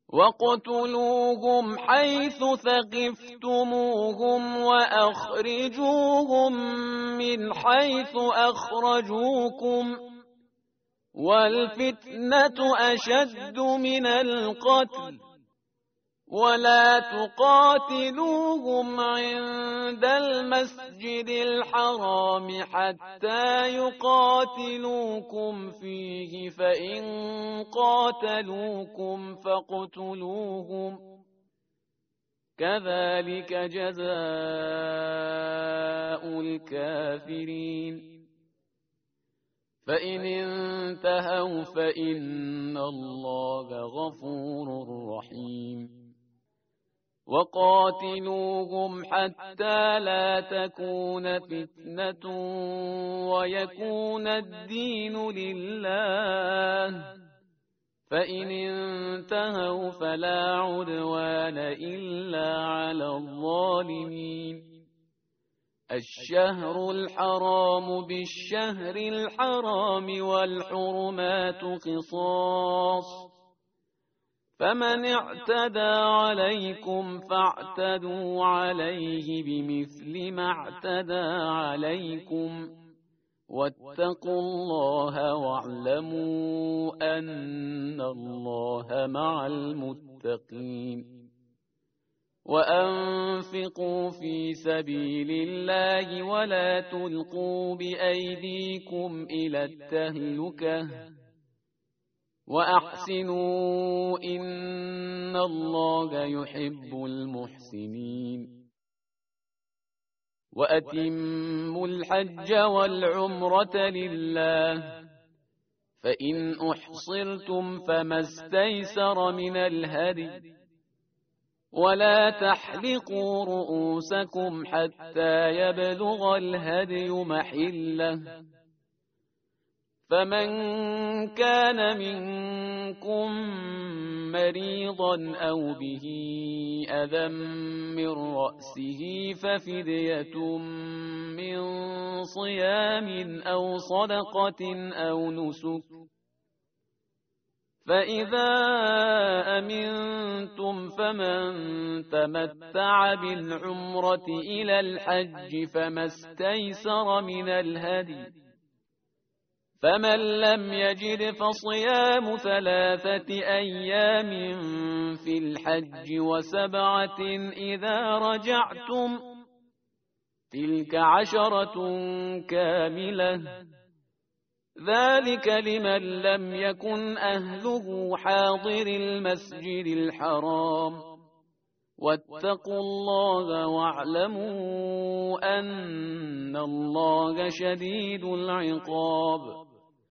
وَاقْتُلُوهُمْ حَيْثُ ثَقِفْتُمُوهُمْ وَأَخْرِجُوهُمْ مِنْ حَيْثُ أَخْرَجُوكُمْ وَالْفِتْنَةُ أَشَدُّ مِنَ الْقَتْلِ وَلَا تُقَاتِلُوهُمْ عِندَ الْمَسْجِدِ الْحَرَامِ حَتَّى يُقَاتِلُوكُمْ فِيهِ فَإِنْ قَاتَلُوكُمْ فَاقْتُلُوهُمْ كَذَلِكَ جَزَاءُ الْكَافِرِينَ فَإِنِ انْتَهَوْا فَإِنَّ اللَّهَ غَفُورٌ رَحِيمٌ وَقَاتِلُوهُمْ حَتَّى لَا تَكُونَ فِتْنَةٌ وَيَكُونَ الدِّينُ لِلَّهِ فَإِنِ انْتَهَوْا فَلَا عُدْوَانَ إِلَّا عَلَى الظَّالِمِينَ الشهر الحرام بالشهر الحرام والحرمات قصاص فمن اعتدى عليكم فاعتدوا عليه بمثل ما اعتدى عليكم واتقوا الله واعلموا أن الله مع المتقين وأنفقوا في سبيل الله ولا تلقوا بأيديكم إلى التهلكة وأحسنوا إن الله يحب المحسنين وأتموا الحج والعمرة لله فإن أحصرتم فما استيسر من الهدي ولا تحلقوا رؤوسكم حتى يبلغ الهدي محله فمن كان منكم مريضا أو به أذى من رأسه ففدية من صيام أو صدقة أو نسك فإذا أمنتم فمن تمتع بالعمرة إلى الحج فما استيسر من الهدي فمن لم يجد فصيام 3 أيام في الحج و7 إذا رجعتم تلك 10 كاملة ذلك لمن لم يكن أهله حاضر المسجد الحرام واتقوا الله واعلموا أن الله شديد العقاب